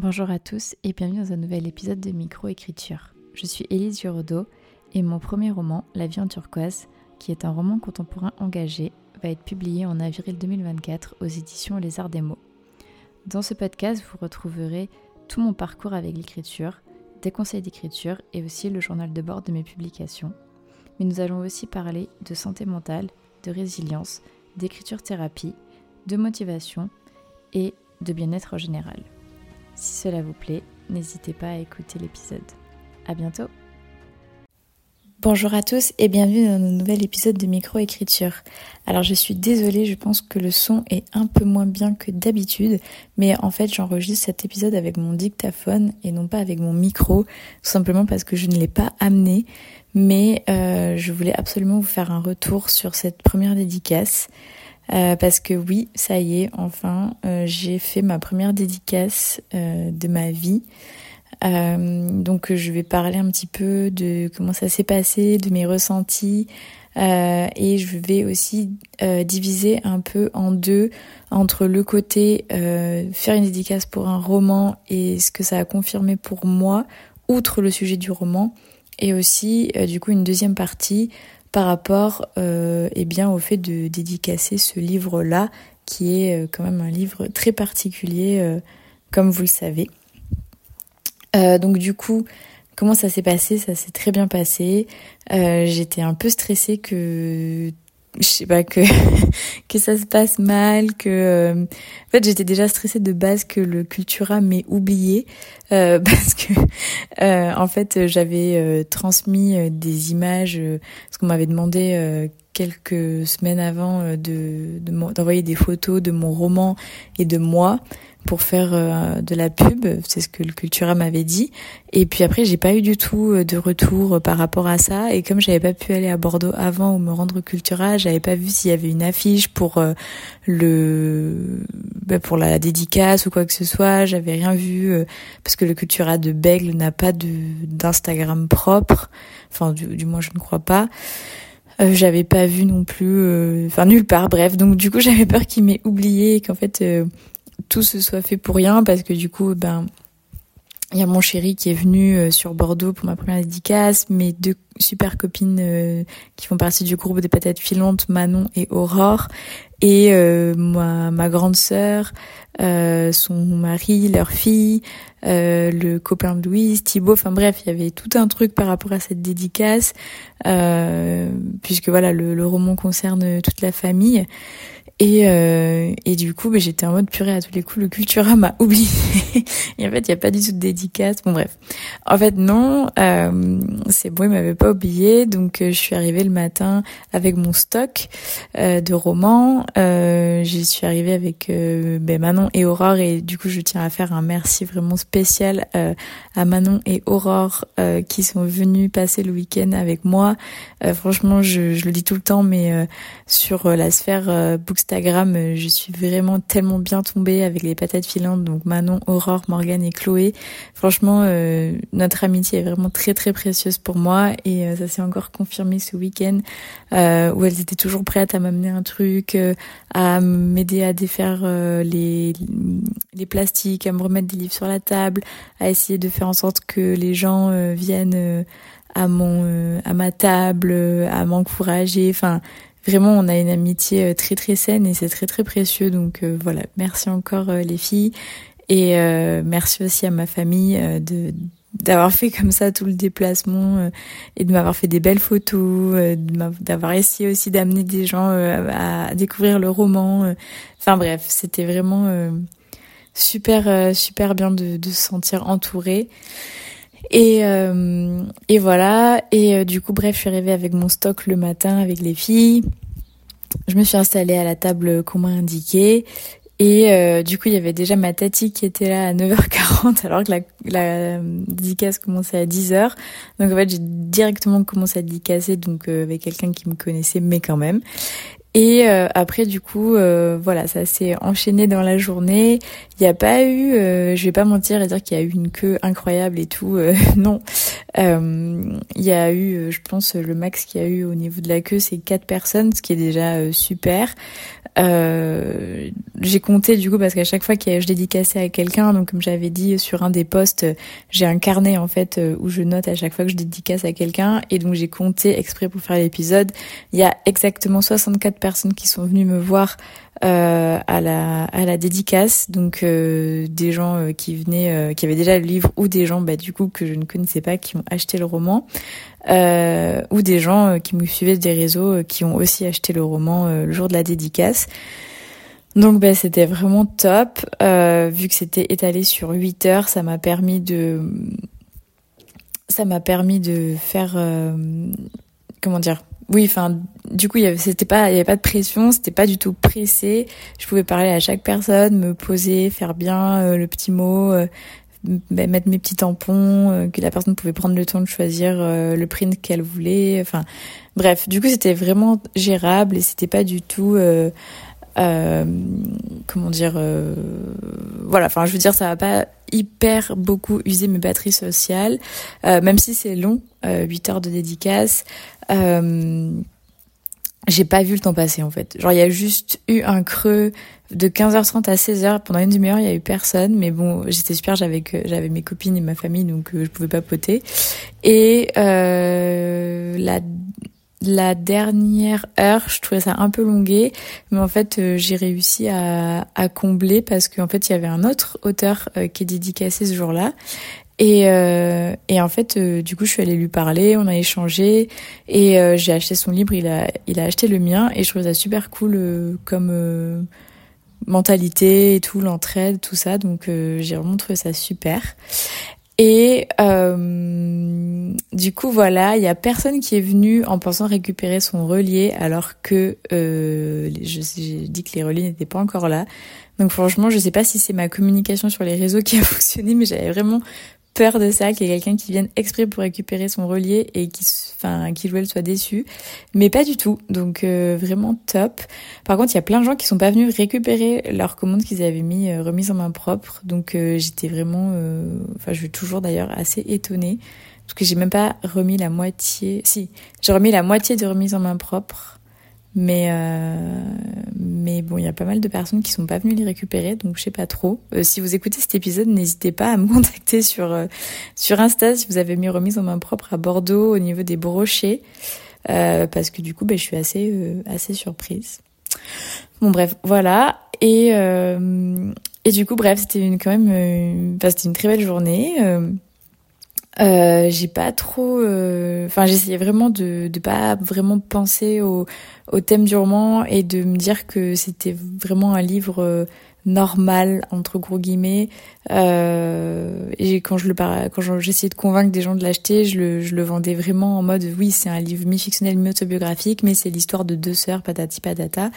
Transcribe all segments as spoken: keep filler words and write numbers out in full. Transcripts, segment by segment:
Bonjour à tous et bienvenue dans un nouvel épisode de Micro-écriture. Je suis Élise Giraudot et mon premier roman, La vie en turquoise, qui est un roman contemporain engagé, va être publié en avril deux mille vingt-quatre aux éditions Les Arts des Mots. Dans ce podcast, vous retrouverez tout mon parcours avec l'écriture, des conseils d'écriture et aussi le journal de bord de mes publications. Mais nous allons aussi parler de santé mentale, de résilience, d'écriture-thérapie, de motivation et de bien-être en général. Si cela vous plaît, n'hésitez pas à écouter l'épisode. À bientôt. Bonjour à tous et bienvenue dans un nouvel épisode de Micro-écriture. Alors je suis désolée, je pense que le son est un peu moins bien que d'habitude, mais en fait j'enregistre cet épisode avec mon dictaphone et non pas avec mon micro, tout simplement parce que je ne l'ai pas amené, mais euh, je voulais absolument vous faire un retour sur cette première dédicace. Euh, parce que oui, ça y est, enfin, euh, j'ai fait ma première dédicace euh, de ma vie. Euh, donc je vais parler un petit peu de comment ça s'est passé, de mes ressentis, euh, et je vais aussi euh, diviser un peu en deux entre le côté euh, faire une dédicace pour un roman et ce que ça a confirmé pour moi, outre le sujet du roman, et aussi euh, du coup une deuxième partie par rapport euh, eh bien, au fait de dédicacer ce livre-là, qui est euh, quand même un livre très particulier, euh, comme vous le savez. Euh, donc du coup, comment ça s'est passé ? Ça s'est très bien passé. Euh, j'étais un peu stressée que... je sais pas, que que ça se passe mal, que euh, en fait j'étais déjà stressée de base que le Cultura m'ait oubliée euh, parce que euh, en fait j'avais euh, transmis euh, des images euh, parce qu'on m'avait demandé euh, quelques semaines avant euh, de, de d'envoyer des photos de mon roman et de moi pour faire euh, de la pub, c'est ce que le Cultura m'avait dit. Et puis après, j'ai pas eu du tout de retour par rapport à ça. Et comme j'avais pas pu aller à Bordeaux avant ou me rendre au Cultura, j'avais pas vu s'il y avait une affiche pour euh, le, bah, pour la dédicace ou quoi que ce soit. J'avais rien vu euh, parce que le Cultura de Bègle n'a pas de d'Instagram propre. Enfin, du, du moins, je ne crois pas. Euh, j'avais pas vu non plus, euh, enfin nulle part. Bref, donc du coup, j'avais peur qu'il m'ait oublié et qu'en fait euh, tout se soit fait pour rien, parce que du coup, ben, il y a mon chéri qui est venu euh, sur Bordeaux pour ma première dédicace, mes deux super copines euh, qui font partie du groupe des patates filantes, Manon et Aurore, et euh, ma, ma grande sœur, euh, son mari, leur fille, euh, le copain de Louise, Thibaut, enfin bref, il y avait tout un truc par rapport à cette dédicace, euh, puisque voilà, le, le roman concerne toute la famille. Et euh, et du coup, bah, j'étais en mode purée à tous les coups, le Cultura m'a oublié. Et en fait, il y a pas du tout de dédicace. Bon bref. En fait, non, euh, c'est bon, il m'avait pas oublié. Donc euh, je suis arrivée le matin avec mon stock euh, de romans. Euh, j'y suis arrivée avec euh, ben, Manon et Aurore, et du coup, je tiens à faire un merci vraiment spécial euh, à Manon et Aurore euh, qui sont venus passer le week-end avec moi. Euh, franchement, je, je le dis tout le temps, mais euh, sur euh, la sphère euh, Instagram, je suis vraiment tellement bien tombée avec les patates filantes, donc Manon, Aurore, Morgane et Chloé. Franchement, euh, notre amitié est vraiment très très précieuse pour moi, et euh, ça s'est encore confirmé ce week-end euh, où elles étaient toujours prêtes à m'amener un truc, euh, à m'aider à défaire euh, les les plastiques, à me remettre des livres sur la table, à essayer de faire en sorte que les gens euh, viennent euh, à mon euh, à ma table, euh, à m'encourager. Enfin, vraiment, on a une amitié très très saine et c'est très très précieux. Donc euh, voilà, merci encore euh, les filles, et euh, merci aussi à ma famille euh, de d'avoir fait comme ça tout le déplacement euh, et de m'avoir fait des belles photos, euh, d'avoir essayé aussi d'amener des gens euh, à découvrir le roman. Euh. Enfin bref, c'était vraiment euh, super euh, super bien de, de se sentir entourée. Et euh, et voilà, et euh, du coup bref, je suis arrivée avec mon stock le matin avec les filles. Je me suis installée à la table qu'on m'a indiquée, et euh, du coup il y avait déjà ma tati qui était là à neuf heures quarante alors que la, la dédicace commençait à dix heures. Donc en fait j'ai directement commencé à dédicacer, donc euh, avec quelqu'un qui me connaissait mais quand même. Et euh, après du coup euh, voilà, ça s'est enchaîné dans la journée. Il n'y a pas eu, euh, je vais pas mentir et dire qu'il y a eu une queue incroyable et tout, euh, non. Euh, il y a eu, je pense, le max qu'il y a eu au niveau de la queue, c'est quatre personnes, ce qui est déjà euh, super. Euh, j'ai compté du coup parce qu'à chaque fois que je dédicaçais à quelqu'un, donc comme j'avais dit sur un des posts, j'ai un carnet en fait où je note à chaque fois que je dédicace à quelqu'un, et donc j'ai compté exprès pour faire l'épisode. Il y a exactement soixante-quatre personnes qui sont venues me voir euh, à la à la dédicace, donc euh, des gens euh, qui venaient, euh, qui avaient déjà le livre, ou des gens bah du coup que je ne connaissais pas qui ont acheté le roman. Euh, ou des gens euh, qui me suivaient des réseaux euh, qui ont aussi acheté le roman euh, le jour de la dédicace. Donc bah, c'était vraiment top. Euh, vu que c'était étalé sur huit heures, ça m'a permis de ça m'a permis de faire euh, comment dire oui, enfin, du coup, il y avait, c'était pas, il y avait pas de pression, c'était pas du tout pressé. Je pouvais parler à chaque personne, me poser, faire bien euh, le petit mot, euh, mettre mes petits tampons, euh, que la personne pouvait prendre le temps de choisir euh, le print qu'elle voulait. Enfin, bref, du coup, c'était vraiment gérable et c'était pas du tout, euh, euh, comment dire, euh, voilà. Enfin, je veux dire, ça va pas hyper beaucoup user mes batteries sociales, euh, même si c'est long, euh, huit heures de dédicace. Euh, j'ai pas vu le temps passer en fait. Genre il y a juste eu un creux de quinze heures trente à seize heures, pendant une demi-heure, il y a eu personne, mais bon, j'étais super, j'avais que j'avais mes copines et ma famille, donc euh, je pouvais papoter. Et euh, la la dernière heure, je trouvais ça un peu longué, mais en fait, euh, j'ai réussi à à combler parce qu'en fait, il y avait un autre auteur euh, qui est dédicacé ce jour-là. Et euh, et en fait euh, du coup je suis allée lui parler, on a échangé, et euh, j'ai acheté son livre, il a il a acheté le mien, et je trouvais ça super cool euh, comme euh, mentalité et tout, l'entraide, tout ça, donc euh, j'ai vraiment trouvé ça super. Et euh, du coup voilà, il y a personne qui est venu en pensant récupérer son relié, alors que euh, je, j'ai dit que les reliés n'étaient pas encore là. Donc franchement, je sais pas si c'est ma communication sur les réseaux qui a fonctionné, mais j'avais vraiment peur de ça, qu'il y ait quelqu'un qui vienne exprès pour récupérer son relié et qui, enfin, qui jouait le soit déçu. Mais pas du tout. Donc, euh, vraiment top. Par contre, il y a plein de gens qui sont pas venus récupérer leur commande qu'ils avaient mis, euh, remise en main propre. Donc, euh, j'étais vraiment, euh, enfin, je suis toujours d'ailleurs assez étonnée. Parce que j'ai même pas remis la moitié, si, j'ai remis la moitié de remise en main propre. Mais euh, mais bon, il y a pas mal de personnes qui sont pas venues les récupérer, donc je sais pas trop. Euh, si vous écoutez cet épisode, n'hésitez pas à me contacter sur euh, sur Insta si vous avez mis remise en main propre à Bordeaux au niveau des brochets, euh, parce que du coup, ben je suis assez euh, assez surprise. Bon bref, voilà. Et euh, et du coup, bref, c'était une quand même, euh, enfin, c'était une très belle journée. Euh, Euh, j'ai pas trop, euh... enfin j'essayais vraiment de de pas vraiment penser au au thème du roman et de me dire que c'était vraiment un livre euh, normal entre gros guillemets. Euh... Et quand je le par... quand j'essayais de convaincre des gens de l'acheter, je le je le vendais vraiment en mode oui, c'est un livre mi-fictionnel, mi-autobiographique, mais c'est l'histoire de deux sœurs patati patata.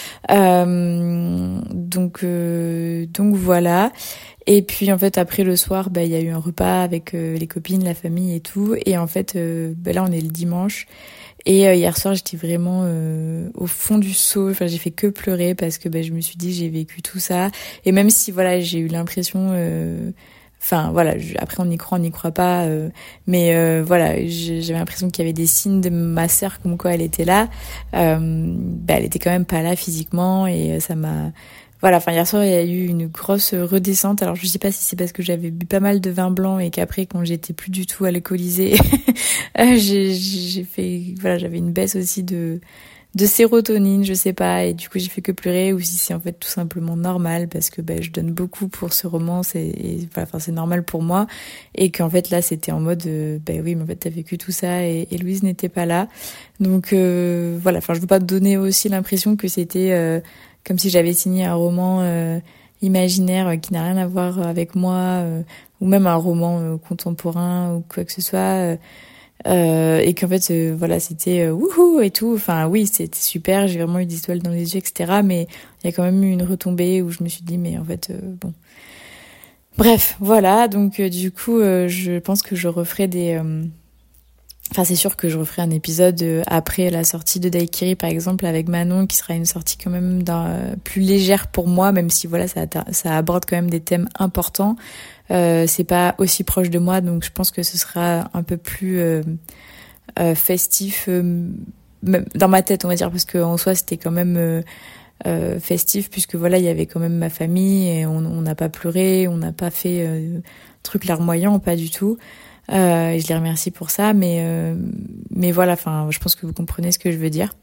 Euh... Donc euh... donc voilà. Et puis en fait après le soir, bah il y a eu un repas avec euh, les copines, la famille et tout. Et en fait, euh, bah là on est le dimanche. Et euh, hier soir j'étais vraiment euh, au fond du seau. Enfin j'ai fait que pleurer parce que bah je me suis dit j'ai vécu tout ça. Et même si voilà j'ai eu l'impression, euh, enfin voilà, je, après on y croit, on n'y croit pas. Euh, mais euh, voilà, j'avais l'impression qu'il y avait des signes de ma sœur comme quoi elle était là. Euh, bah elle était quand même pas là physiquement, et ça m'a Voilà, enfin hier soir il y a eu une grosse redescente. Alors je sais pas si c'est parce que j'avais bu pas mal de vin blanc et qu'après quand j'étais plus du tout alcoolisée, j'ai j'ai fait voilà, j'avais une baisse aussi de de sérotonine, je sais pas, et du coup j'ai fait que pleurer, ou si c'est en fait tout simplement normal parce que ben je donne beaucoup pour ce roman, c'est et, voilà, enfin c'est normal pour moi, et qu'en fait là c'était en mode euh, ben oui mais en fait t'as vécu tout ça, et, et Louise n'était pas là, donc euh, voilà, enfin je veux pas te donner aussi l'impression que c'était euh, comme si j'avais signé un roman euh, imaginaire euh, qui n'a rien à voir avec moi, euh, ou même un roman euh, contemporain ou quoi que ce soit, euh, euh, et qu'en fait euh, voilà c'était euh, wouhou et tout. Enfin oui, c'était super, j'ai vraiment eu des étoiles dans les yeux, etc. Mais il y a quand même eu une retombée où je me suis dit mais en fait euh, bon. Bref, voilà, donc euh, du coup euh, je pense que je referai des... Euh, Enfin, c'est sûr que je referai un épisode après la sortie de Daiquiri, par exemple, avec Manon, qui sera une sortie quand même d'un, plus légère pour moi, même si voilà, ça, ça aborde quand même des thèmes importants. Euh, c'est pas aussi proche de moi, donc je pense que ce sera un peu plus euh, euh, festif euh, dans ma tête, on va dire, parce qu'en soi c'était quand même euh, euh, festif, puisque voilà, il y avait quand même ma famille et on n'a pas pleuré, on n'a pas fait euh, truc larmoyant, pas du tout. Euh, et je les remercie pour ça, mais euh, mais voilà, enfin, je pense que vous comprenez ce que je veux dire.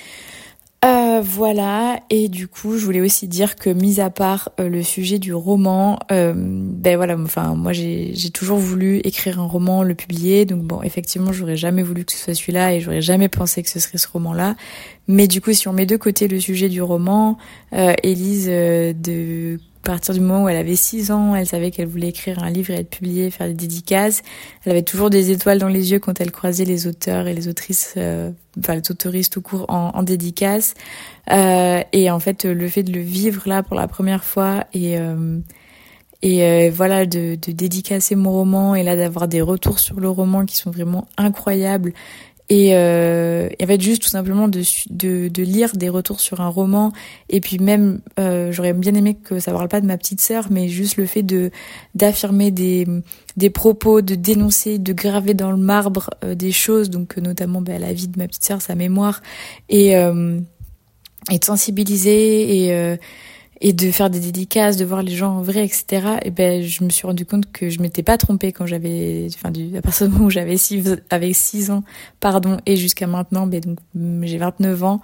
Euh, voilà, et du coup, je voulais aussi dire que, mis à part euh, le sujet du roman, euh, ben voilà, enfin, moi j'ai j'ai toujours voulu écrire un roman, le publier, donc bon, effectivement, j'aurais jamais voulu que ce soit celui-là et j'aurais jamais pensé que ce serait ce roman-là. Mais du coup, si on met de côté le sujet du roman, euh, Élise, euh, de à partir du moment où elle avait six ans, elle savait qu'elle voulait écrire un livre et être publiée, faire des dédicaces. Elle avait toujours des étoiles dans les yeux quand elle croisait les auteurs et les autrices, euh, enfin les autoristes tout court en, en dédicace. Euh, et en fait, le fait de le vivre là pour la première fois et euh, et euh, voilà, de, de dédicacer mon roman et là d'avoir des retours sur le roman qui sont vraiment incroyables. Et, euh, et en fait, juste tout simplement de, de, de lire des retours sur un roman. Et puis même, euh, j'aurais bien aimé que ça parle pas de ma petite sœur, mais juste le fait de d'affirmer des, des propos, de dénoncer, de graver dans le marbre euh, des choses, donc euh, notamment bah, la vie de ma petite sœur, sa mémoire, et, euh, et de sensibiliser et... Euh, et de faire des dédicaces, de voir les gens en vrai, et cetera. Et ben, je me suis rendu compte que je m'étais pas trompée quand j'avais, enfin, du, à partir du moment où j'avais six, avec six ans, pardon, et jusqu'à maintenant, ben, donc, j'ai vingt-neuf ans,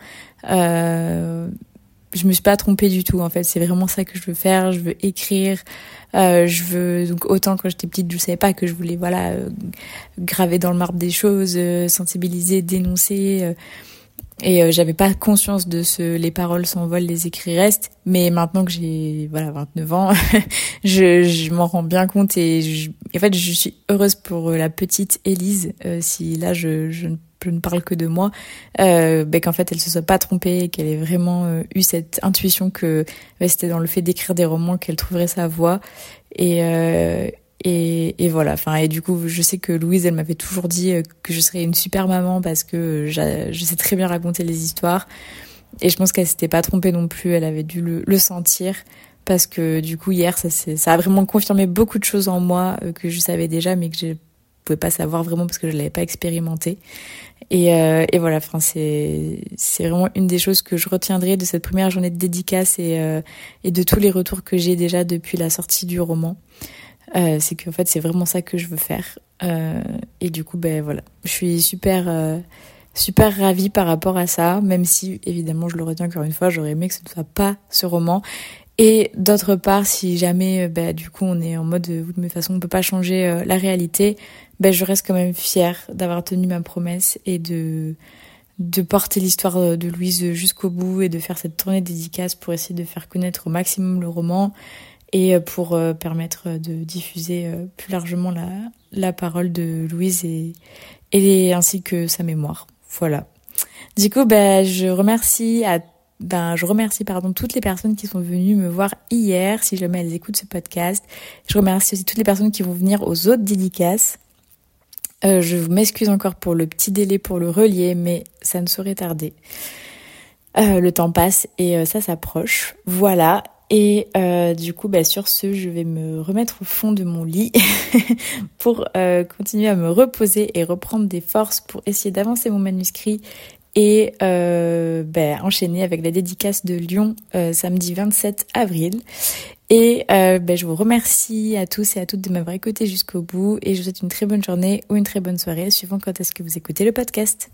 euh, je me suis pas trompée du tout, en fait. C'est vraiment ça que je veux faire. Je veux écrire, euh, je veux, donc, autant quand j'étais petite, je savais pas que je voulais, voilà, euh, graver dans le marbre des choses, euh, sensibiliser, dénoncer, euh, Et euh, j'avais pas conscience de ce les paroles s'envolent, les écrits restent, mais maintenant que j'ai voilà vingt-neuf ans, je je m'en rends bien compte et je, en fait je suis heureuse pour la petite Élise, euh, si là je je ne je ne parle que de moi, euh, ben qu'en fait elle se soit pas trompée, qu'elle ait vraiment euh, eu cette intuition que ben, c'était dans le fait d'écrire des romans qu'elle trouverait sa voie et euh, Et, et voilà, enfin, et du coup, je sais que Louise, elle m'avait toujours dit que je serais une super maman parce que je sais très bien raconter les histoires. Et je pense qu'elle s'était pas trompée non plus, elle avait dû le, le sentir. Parce que du coup, hier, ça, ça a vraiment confirmé beaucoup de choses en moi euh, que je savais déjà, mais que je pouvais pas savoir vraiment parce que je l'avais pas expérimenté. Et, euh, et voilà, enfin, c'est, c'est vraiment une des choses que je retiendrai de cette première journée de dédicace et, euh, et de tous les retours que j'ai déjà depuis la sortie du roman. Euh, c'est qu'en fait c'est vraiment ça que je veux faire euh, et du coup ben voilà, je suis super euh, super ravie par rapport à ça, même si évidemment je le retiens encore une fois, j'aurais aimé que ce ne soit pas ce roman. Et d'autre part, si jamais ben du coup on est en mode de toute façon on peut pas changer euh, la réalité, ben je reste quand même fière d'avoir tenu ma promesse et de de porter l'histoire de Louise jusqu'au bout et de faire cette tournée de dédicace pour essayer de faire connaître au maximum le roman et pour euh, permettre de diffuser euh, plus largement la, la parole de Louise et, et ainsi que sa mémoire. Voilà. Du coup, ben, je remercie à ben, je remercie pardon toutes les personnes qui sont venues me voir hier, si jamais elles écoutent ce podcast. Je remercie aussi toutes les personnes qui vont venir aux autres dédicaces. Euh, je m'excuse encore pour le petit délai pour le relier, mais ça ne saurait tarder. Euh, le temps passe et euh, ça s'approche. Voilà. Et euh, du coup, bah, sur ce, je vais me remettre au fond de mon lit pour euh, continuer à me reposer et reprendre des forces pour essayer d'avancer mon manuscrit et euh, bah, enchaîner avec la dédicace de Lyon euh, samedi vingt-sept avril. Et euh, bah, je vous remercie à tous et à toutes de m'avoir écouté jusqu'au bout et je vous souhaite une très bonne journée ou une très bonne soirée, suivant quand est-ce que vous écoutez le podcast.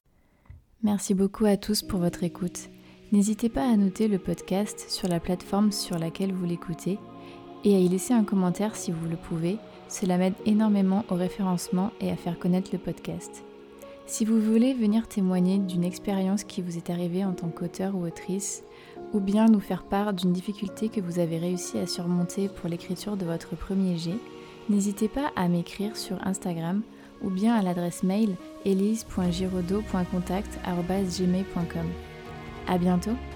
Merci beaucoup à tous pour votre écoute. N'hésitez pas à noter le podcast sur la plateforme sur laquelle vous l'écoutez et à y laisser un commentaire si vous le pouvez. Cela m'aide énormément au référencement et à faire connaître le podcast. Si vous voulez venir témoigner d'une expérience qui vous est arrivée en tant qu'auteur ou autrice, ou bien nous faire part d'une difficulté que vous avez réussi à surmonter pour l'écriture de votre premier jet, n'hésitez pas à m'écrire sur Instagram ou bien à l'adresse mail elise point giraudot point contact arobase gmail point com. À bientôt!